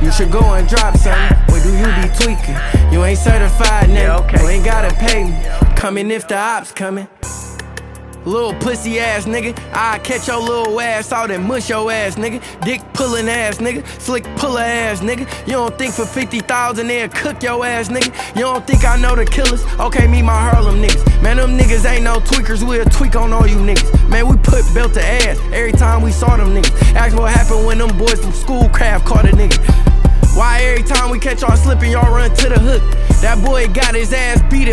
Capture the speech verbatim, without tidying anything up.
You should go and drop something. Or do you be tweaking? You ain't certified now. Yeah, okay. You ain't gotta pay me. Coming if the ops coming. Little pussy ass nigga, I catch your little ass out and mush your ass nigga. Dick pulling ass nigga, slick puller ass nigga. You don't think for fifty thousand they'll cook your ass nigga? You don't think I know the killers? Okay, meet my Harlem niggas. Man, them niggas ain't no tweakers, we'll tweak on all you niggas. Man, we put belt to ass every time we saw them niggas. Ask what happened when them boys from Schoolcraft caught a nigga. Why every time we catch y'all slipping, y'all run to the hook? That boy got his ass beat